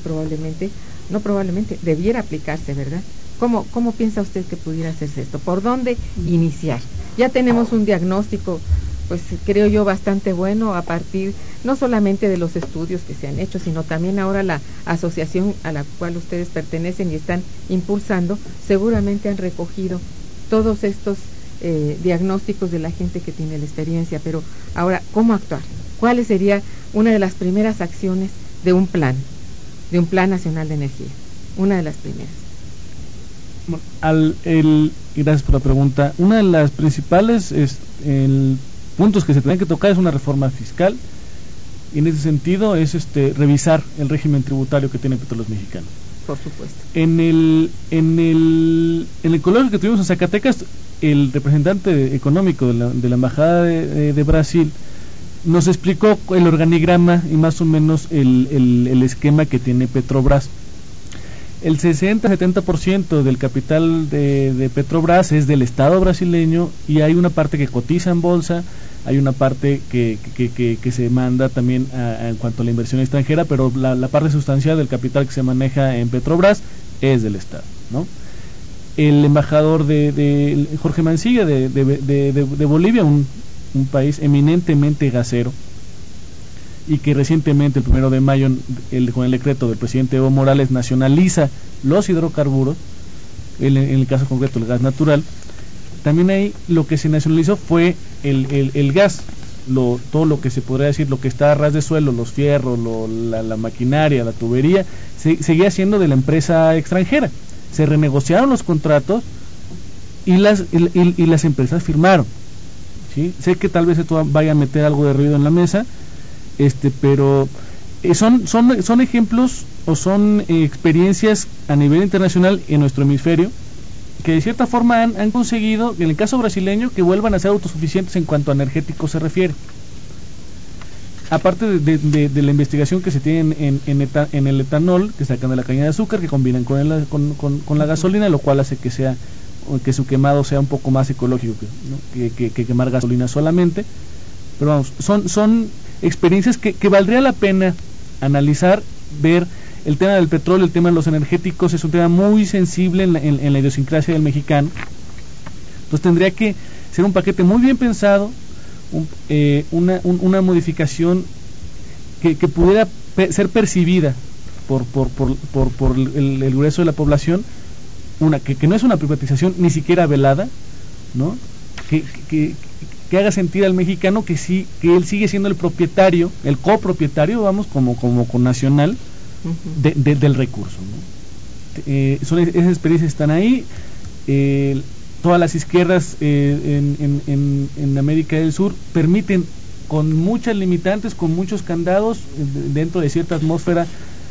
debiera aplicarse, ¿verdad? ¿Cómo piensa usted que pudiera hacerse esto? ¿Por dónde iniciar? Ya tenemos un diagnóstico, pues creo yo, bastante bueno a partir no solamente de los estudios que se han hecho, sino también ahora la asociación a la cual ustedes pertenecen y están impulsando, seguramente han recogido todos estos diagnósticos de la gente que tiene la experiencia. Pero ahora, ¿cómo actuar? ¿Cuál sería una de las primeras acciones de un plan nacional de energía? Una de las primeras. Gracias por la pregunta. Una de las principales puntos que se tienen que tocar es una reforma fiscal, y en ese sentido es revisar el régimen tributario que tiene Petróleos Mexicanos. Por supuesto. En el coloquio que tuvimos en Zacatecas, el representante económico de la embajada de Brasil nos explicó el organigrama y más o menos el esquema que tiene Petrobras. El 60-70% del capital de Petrobras es del Estado brasileño, y hay una parte que cotiza en bolsa, hay una parte que se manda también en cuanto a la inversión extranjera, pero la parte sustancial del capital que se maneja en Petrobras es del Estado, ¿no? El embajador de Jorge Mancilla de Bolivia, un país eminentemente gasero, y que recientemente, el 1 de mayo, con el decreto del presidente Evo Morales, nacionaliza los hidrocarburos, en el caso concreto el gas natural. También ahí lo que se nacionalizó fue el gas, todo lo que se podría decir, lo que está a ras de suelo, los fierros, la maquinaria, la tubería, seguía siendo de la empresa extranjera. Se renegociaron los contratos y las empresas firmaron. ¿Sí? Sé que tal vez esto vaya a meter algo de ruido en la mesa, pero son ejemplos o son experiencias a nivel internacional en nuestro hemisferio que de cierta forma han conseguido, en el caso brasileño, que vuelvan a ser autosuficientes en cuanto a energético se refiere. Aparte de la investigación que se tiene en el etanol, que sacan de la caña de azúcar, que combinan con la gasolina, lo cual hace que su quemado sea un poco más ecológico, ¿no? que quemar gasolina solamente. Pero vamos, son experiencias que valdría la pena analizar, ver. El tema del petróleo, el tema de los energéticos es un tema muy sensible en la idiosincrasia del mexicano. Entonces tendría que ser un paquete muy bien pensado, una modificación que pudiera ser percibida por el grueso de la población, que no es una privatización ni siquiera velada, ¿no? Que haga sentir al mexicano que él sigue siendo el propietario, el copropietario, vamos, como con nacional, del recurso, ¿no? Esas experiencias están ahí. Todas las izquierdas en América del Sur permiten, con muchas limitantes, con muchos candados, dentro de cierta atmósfera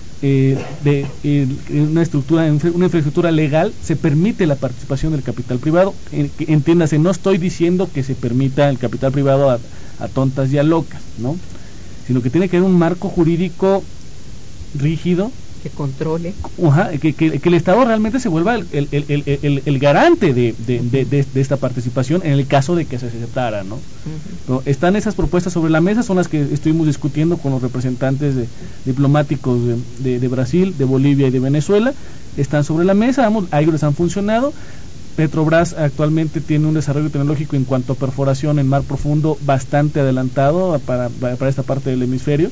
una infraestructura legal, se permite la participación del capital privado. Entiéndase, no estoy diciendo que se permita el capital privado a tontas y a locas, ¿no? Sino que tiene que haber un marco jurídico rígido que controle, que el Estado realmente se vuelva el garante de esta participación en el caso de que se aceptara, ¿no? Uh-huh. Están esas propuestas sobre la mesa, son las que estuvimos discutiendo con los representantes diplomáticos de Brasil, de Bolivia y de Venezuela. Están sobre la mesa, a ellos les han funcionado. Petrobras actualmente tiene un desarrollo tecnológico en cuanto a perforación en mar profundo bastante adelantado para esta parte del hemisferio.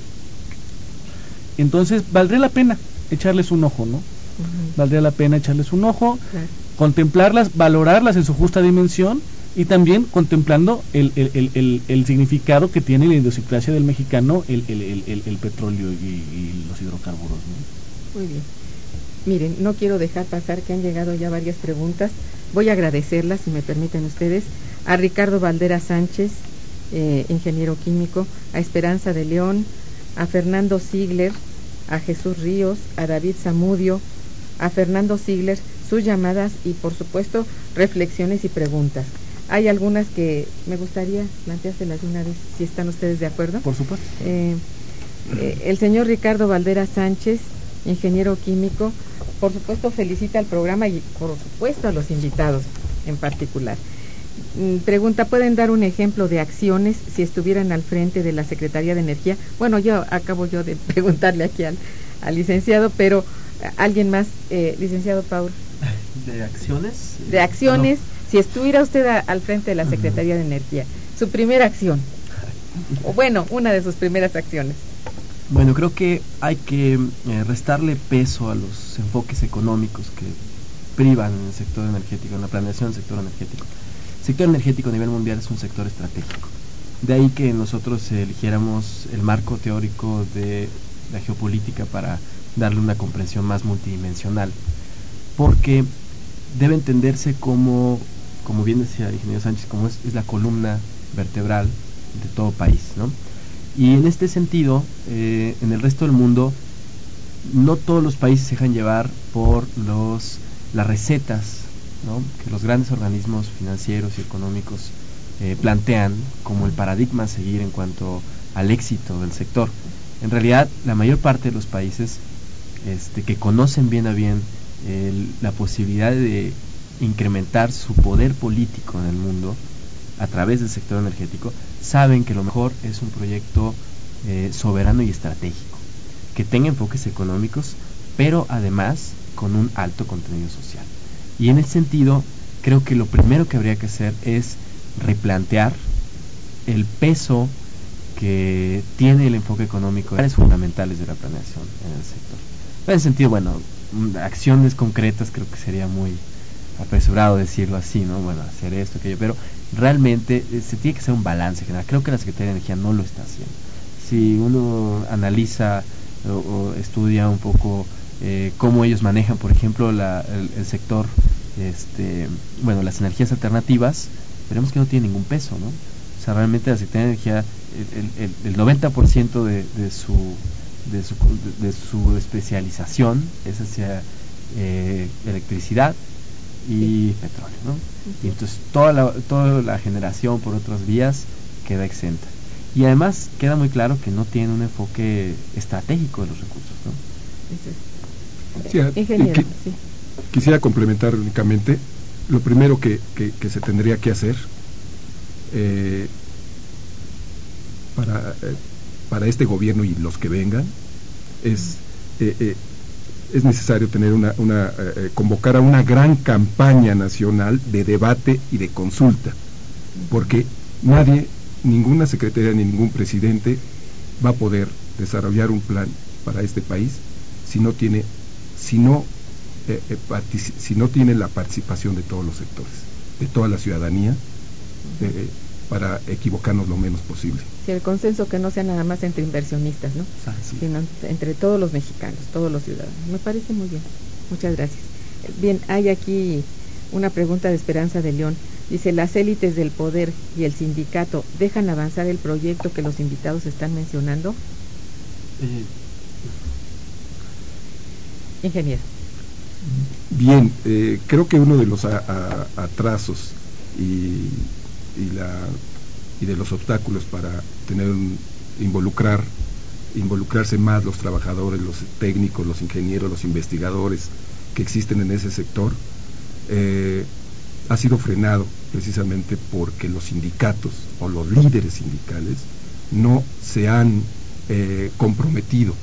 Entonces valdría la pena echarles un ojo, ¿no? Uh-huh. Valdría la pena echarles un ojo, claro. Contemplarlas, valorarlas en su justa dimensión y también contemplando el significado que tiene la idiosincrasia del mexicano, el petróleo y los hidrocarburos, ¿no? Muy bien. Miren, no quiero dejar pasar que han llegado ya varias preguntas. Voy a agradecerlas, si me permiten ustedes, a Ricardo Valdera Sánchez, ingeniero químico, a Esperanza de León, a Fernando Ziegler, a Jesús Ríos, a David Zamudio, a Fernando Ziegler, sus llamadas y por supuesto reflexiones y preguntas. Hay algunas que me gustaría planteárselas de una vez, si están ustedes de acuerdo. Por supuesto. El señor Ricardo Valdera Sánchez, ingeniero químico, por supuesto felicita al programa y por supuesto a los invitados en particular. Pregunta, ¿pueden dar un ejemplo de acciones si estuvieran al frente de la Secretaría de Energía? Bueno, acabo de preguntarle aquí al licenciado, pero alguien más, licenciado Paul. ¿De acciones? De acciones, no. Si estuviera usted al frente de la Secretaría de Energía, su primera acción, o bueno, una de sus primeras acciones. Bueno, creo que hay que restarle peso a los enfoques económicos que privan en el sector energético, en la planeación del sector energético. El sector energético a nivel mundial es un sector estratégico. De ahí que nosotros eligiéramos el marco teórico de la geopolítica para darle una comprensión más multidimensional. Porque debe entenderse como bien decía el ingeniero Sánchez, como es la columna vertebral de todo país, ¿no? Y en este sentido, en el resto del mundo, no todos los países se dejan llevar por las recetas, ¿no?, que los grandes organismos financieros y económicos plantean como el paradigma a seguir en cuanto al éxito del sector. En realidad, la mayor parte de los países que conocen bien a bien la posibilidad de incrementar su poder político en el mundo a través del sector energético, saben que lo mejor es un proyecto soberano y estratégico, que tenga enfoques económicos, pero además con un alto contenido social. Y en ese sentido, creo que lo primero que habría que hacer es replantear el peso que tiene el enfoque económico en áreas fundamentales de la planeación en el sector. En ese sentido, bueno, acciones concretas creo que sería muy apresurado decirlo así, ¿no? Bueno, hacer esto, aquello, pero realmente se tiene que hacer un balance general. Creo que la Secretaría de Energía no lo está haciendo. Si uno analiza o estudia un poco cómo ellos manejan, por ejemplo, el sector, las energías alternativas, veremos que no tiene ningún peso, ¿no? O sea, realmente la Secretaría de Energía, el 90% de su especialización es hacia electricidad y petróleo, ¿no? Y entonces toda la generación por otras vías queda exenta. Y además queda muy claro que no tiene un enfoque estratégico de los recursos, ¿no? Ingeniero, sí. Quisiera complementar únicamente. Lo primero que se tendría que hacer para este gobierno y los que vengan es necesario tener convocar a una gran campaña nacional de debate y de consulta, porque ninguna secretaría ni ningún presidente va a poder desarrollar un plan para este país si no tiene la participación de todos los sectores, de toda la ciudadanía, para equivocarnos lo menos posible. Sí, el consenso que no sea nada más entre inversionistas, ¿no? Sí. Sino entre todos los mexicanos, todos los ciudadanos. Me parece muy bien. Muchas gracias. Bien, hay aquí una pregunta de Esperanza de León. Dice, ¿las élites del poder y el sindicato dejan avanzar el proyecto que los invitados están mencionando? Ingeniero. Bien, creo que uno de los atrasos y de los obstáculos para involucrarse más los trabajadores, los técnicos, los ingenieros, los investigadores que existen en ese sector, ha sido frenado precisamente porque los sindicatos o los líderes sindicales no se han comprometido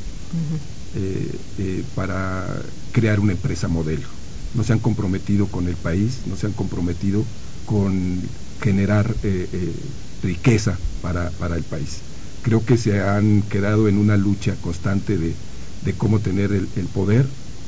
para crear una empresa modelo. No se han comprometido con el país, no se han comprometido con generar riqueza para el país. Creo que se han quedado en una lucha constante de cómo tener el poder,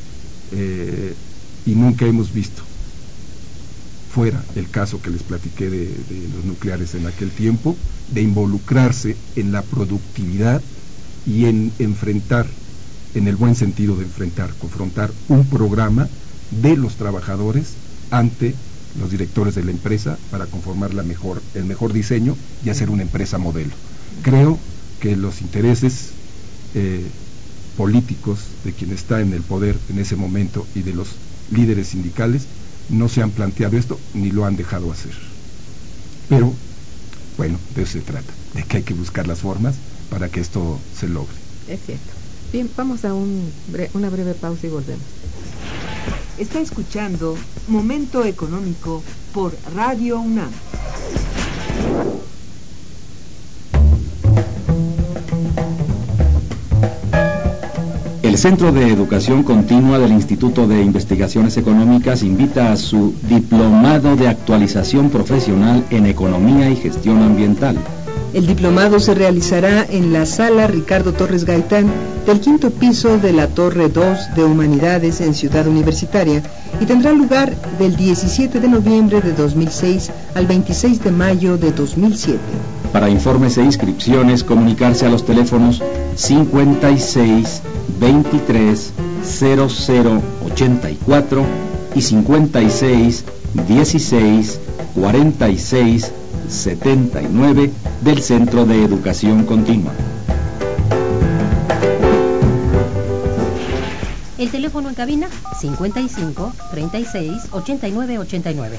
y nunca hemos visto, fuera el caso que les platiqué de los nucleares en aquel tiempo, de involucrarse en la productividad y en enfrentar, en el buen sentido de confrontar un programa de los trabajadores ante los directores de la empresa para conformar el mejor diseño y hacer una empresa modelo. Creo que los intereses políticos de quien está en el poder en ese momento y de los líderes sindicales no se han planteado esto ni lo han dejado hacer. Pero, bueno, de eso se trata, de que hay que buscar las formas para que esto se logre. Es cierto. Bien, vamos a una breve pausa y volvemos. Está escuchando Momento Económico por Radio UNAM. El Centro de Educación Continua del Instituto de Investigaciones Económicas invita a su Diplomado de Actualización Profesional en Economía y Gestión Ambiental. El diplomado se realizará en la Sala Ricardo Torres Gaitán del 5º piso de la Torre 2 de Humanidades en Ciudad Universitaria y tendrá lugar del 17 de noviembre de 2006 al 26 de mayo de 2007. Para informes e inscripciones, comunicarse a los teléfonos 56 23 00 84 y 56 16 46 79 del Centro de Educación Continua. El teléfono en cabina 55 36 89 89.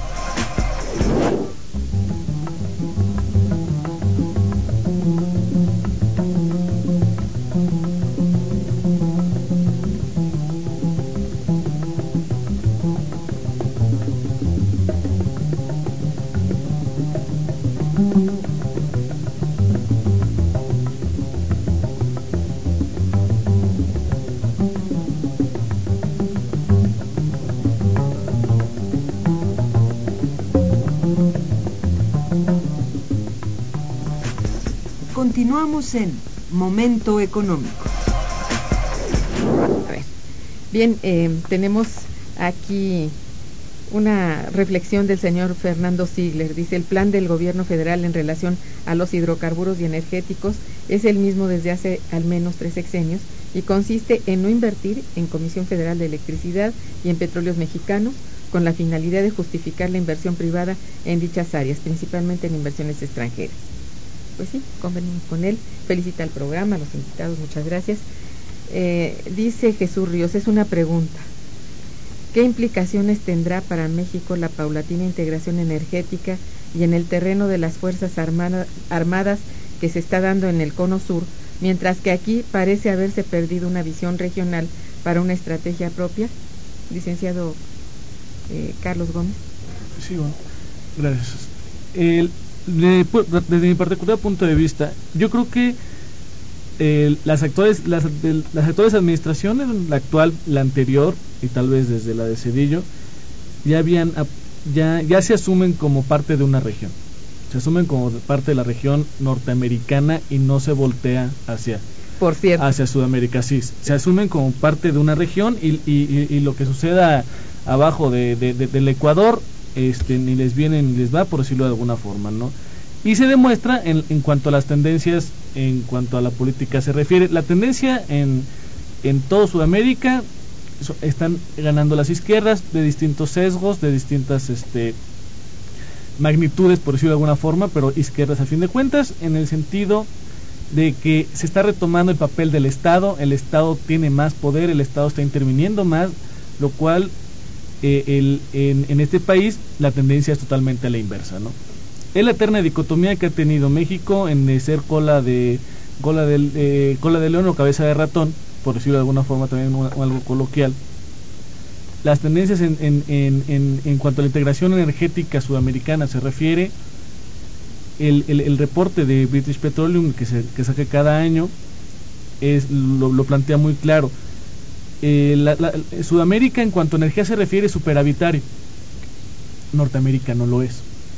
Continuamos en Momento Económico. A ver. Bien, tenemos aquí una reflexión del señor Fernando Ziegler. Dice: el plan del gobierno federal en relación a los hidrocarburos y energéticos es el mismo desde hace al menos 3 sexenios y consiste en no invertir en Comisión Federal de Electricidad y en Petróleos Mexicanos, con la finalidad de justificar la inversión privada en dichas áreas, principalmente en inversiones extranjeras. Pues sí, convenimos con él. Felicita al programa, a los invitados, muchas gracias. Dice Jesús Ríos, es una pregunta: ¿qué implicaciones tendrá para México la paulatina integración energética y en el terreno de las Fuerzas Armadas que se está dando en el Cono Sur, mientras que aquí parece haberse perdido una visión regional para una estrategia propia? Licenciado Carlos Gómez. Sí, bueno, gracias. Desde mi particular punto de vista, yo creo que las actuales administraciones, la actual, la anterior y tal vez desde la de Zedillo, ya se asumen como parte de una región, se asumen como parte de la región norteamericana y no se voltea hacia Sudamérica. Sí, se asumen como parte de una región y lo que suceda abajo del Ecuador ni les viene ni les va, por decirlo de alguna forma, ¿no? Y se demuestra en cuanto a las tendencias, en cuanto a la política se refiere. La tendencia en toda Sudamérica están ganando las izquierdas de distintos sesgos, de distintas magnitudes, por decirlo de alguna forma, pero izquierdas a fin de cuentas, en el sentido de que se está retomando el papel del Estado. El Estado tiene más poder, el Estado está interviniendo más, lo cual en este país la tendencia es totalmente a la inversa, ¿no? Es la eterna dicotomía que ha tenido México en ser cola de león o cabeza de ratón, por decirlo de alguna forma también algo coloquial. Las tendencias en cuanto a la integración energética sudamericana se refiere, el reporte de British Petroleum que saca cada año lo plantea muy claro. Sudamérica en cuanto a energía se refiere es superavitario, Norteamérica no lo es.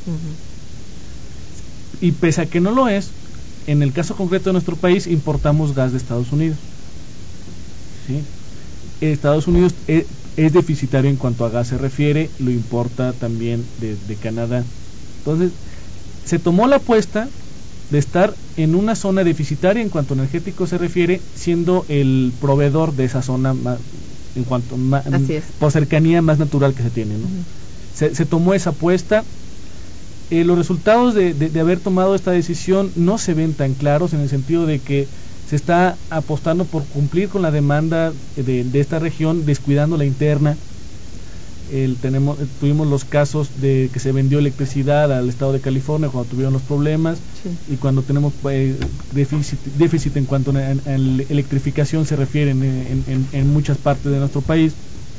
Y pese a que no lo es, en el caso concreto de nuestro país importamos gas de Estados Unidos. ¿Sí? Estados Unidos es deficitario en cuanto a gas se refiere, lo importa también de Canadá. Entonces se tomó la apuesta de estar en una zona deficitaria en cuanto a energético se refiere, siendo el proveedor de esa zona en cuanto por cercanía más natural que se tiene, ¿no? Se tomó esa apuesta. Los resultados de haber tomado esta decisión no se ven tan claros, en el sentido de que se está apostando por cumplir con la demanda de esta región, descuidando la interna. Tuvimos los casos de que se vendió electricidad al estado de California cuando tuvieron los problemas, sí. Y cuando tenemos déficit en cuanto a electrificación se refiere en muchas partes de nuestro país.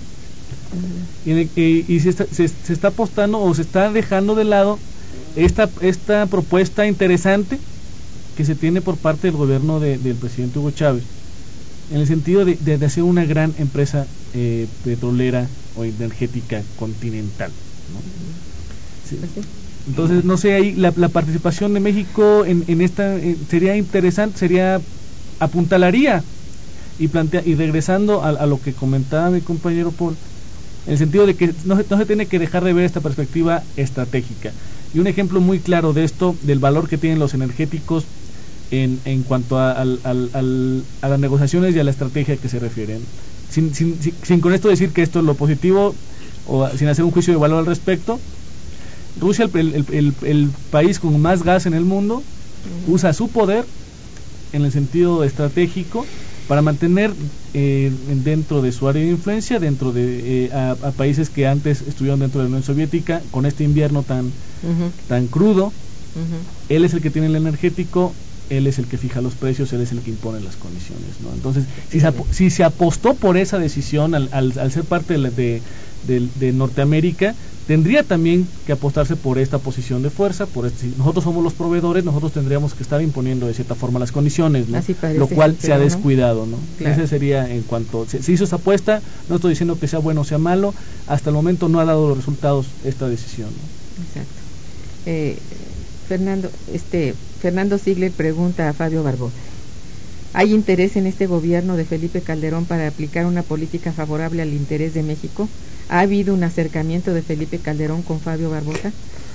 Y se está apostando o se está dejando de lado esta propuesta interesante que se tiene por parte del gobierno del presidente Hugo Chávez, en el sentido de hacer una gran empresa petrolera o energética continental, ¿no? Sí. Entonces, no sé, ahí la participación de México en esta sería interesante, apuntalaría y regresando a lo que comentaba mi compañero Paul, en el sentido de que no se tiene que dejar de ver esta perspectiva estratégica. Y un ejemplo muy claro de esto, del valor que tienen los energéticos en cuanto a las negociaciones y a la estrategia que se refieren, sin con esto decir que esto es lo positivo o sin hacer un juicio de valor al respecto. Rusia, el país con más gas en el mundo, usa su poder en el sentido estratégico para mantener dentro de su área de influencia, dentro de a países que antes estuvieron dentro de la Unión Soviética, con este invierno tan crudo. Él es el que tiene el energético, él es el que fija los precios, él es el que impone las condiciones, ¿no? Entonces, si se apostó por esa decisión al ser parte de Norteamérica, tendría también que apostarse por esta posición de fuerza, si nosotros somos los proveedores, nosotros tendríamos que estar imponiendo de cierta forma las condiciones, ¿no? Lo cual se ha descuidado, ¿no? Claro. Ese sería en cuanto se hizo esa apuesta. No estoy diciendo que sea bueno o sea malo, hasta el momento no ha dado los resultados esta decisión, ¿no? Exacto. Fernando Ziegler pregunta a Fabio Barbosa: ¿hay interés en este gobierno de Felipe Calderón para aplicar una política favorable al interés de México? ¿Ha habido un acercamiento de Felipe Calderón con Fabio Barbosa?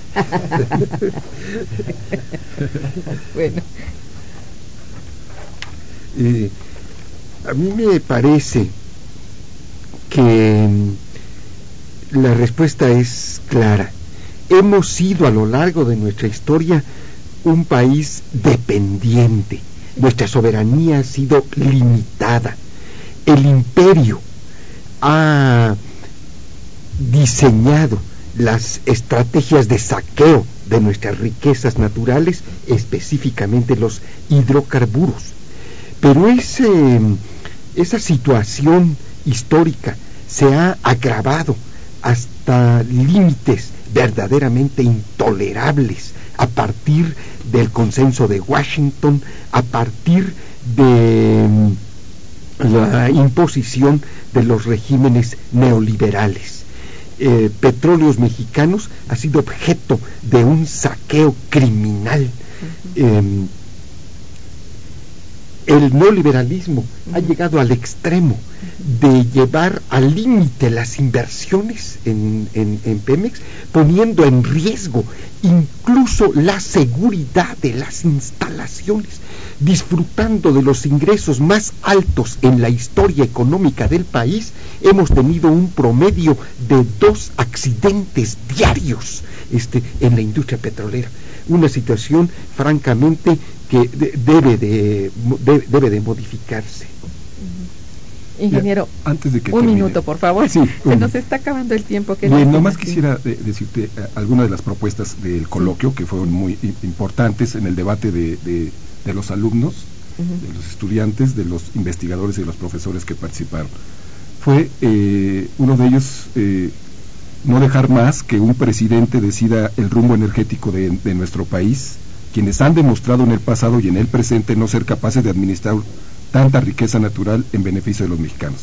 Bueno. A mí me parece que la respuesta es clara. Hemos sido a lo largo de nuestra historia un país dependiente. Nuestra soberanía ha sido limitada. El imperio ha diseñado las estrategias de saqueo de nuestras riquezas naturales, específicamente los hidrocarburos. Pero esa situación histórica se ha agravado hasta límites verdaderamente intolerables a partir del consenso de Washington, a partir de la imposición de los regímenes neoliberales. Petróleos Mexicanos ha sido objeto de un saqueo criminal. El neoliberalismo ha llegado al extremo de llevar al límite las inversiones en Pemex, poniendo en riesgo incluso la seguridad de las instalaciones, disfrutando de los ingresos más altos en la historia económica del país. Hemos tenido un promedio de 2 accidentes diarios en la industria petrolera, una situación francamente que debe de modificarse. Ingeniero, antes de que un termine, minuto, por favor. Sí, se nos está acabando el tiempo. Bien, nomás quisiera decirte algunas de las propuestas del coloquio que fueron muy importantes en el debate de los alumnos, de los estudiantes, de los investigadores y de los profesores que participaron. Fue uno de ellos no dejar más que un presidente decida el rumbo energético de nuestro país, quienes han demostrado en el pasado y en el presente no ser capaces de administrar tanta riqueza natural en beneficio de los mexicanos.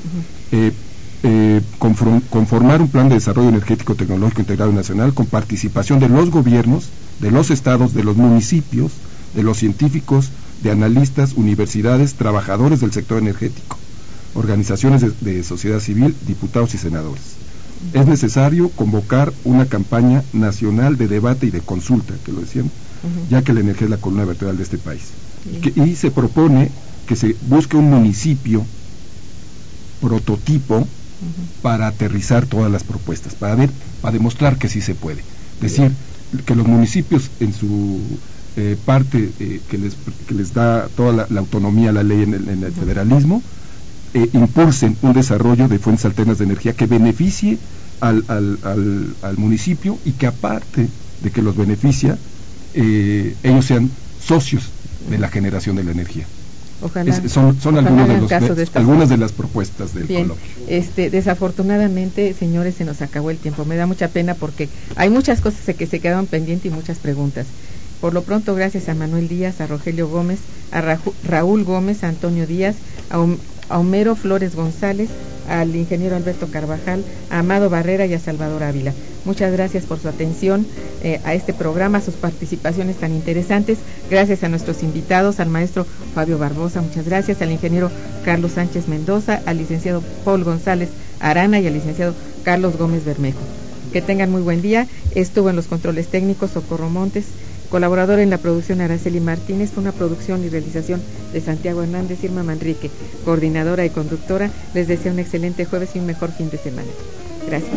Conformar un plan de desarrollo energético tecnológico integrado nacional con participación de los gobiernos, de los estados, de los municipios, de los científicos, de analistas, universidades, trabajadores del sector energético, organizaciones de sociedad civil, diputados y senadores. Es necesario convocar una campaña nacional de debate y de consulta, que lo decían, ya que la energía es la columna vertebral de este país. Y se propone que se busque un municipio prototipo para aterrizar todas las propuestas, para demostrar que sí se puede. Decir que los municipios en su parte que les da toda la autonomía a la ley en el federalismo, impulsen un desarrollo de fuentes alternas de energía que beneficie al municipio, y que aparte de que los beneficia, ellos sean socios de la generación de la energía. Ojalá, son algunas de las propuestas del coloquio. Desafortunadamente, señores, se nos acabó el tiempo. Me da mucha pena porque hay muchas cosas que se quedaron pendientes y muchas preguntas. Por lo pronto, gracias a Manuel Díaz, a Rogelio Gómez, a Raúl Gómez, a Antonio Díaz, a Homero Flores González, al ingeniero Alberto Carvajal, a Amado Barrera y a Salvador Ávila. Muchas gracias por su atención a este programa, sus participaciones tan interesantes. Gracias a nuestros invitados, al maestro Fabio Barbosa, muchas gracias, al ingeniero Carlos Sánchez Mendoza, al licenciado Paul González Arana y al licenciado Carlos Gómez Bermejo. Que tengan muy buen día. Estuvo en los controles técnicos Socorro Montes, colaborador en la producción Araceli Martínez, fue una producción y realización de Santiago Hernández, Irma Manrique, coordinadora y conductora. Les deseo un excelente jueves y un mejor fin de semana. Gracias.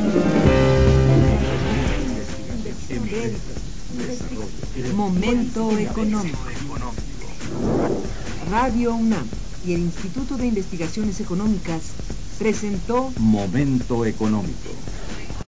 Momento económico. Radio UNAM y el Instituto de Investigaciones Económicas presentó Momento económico.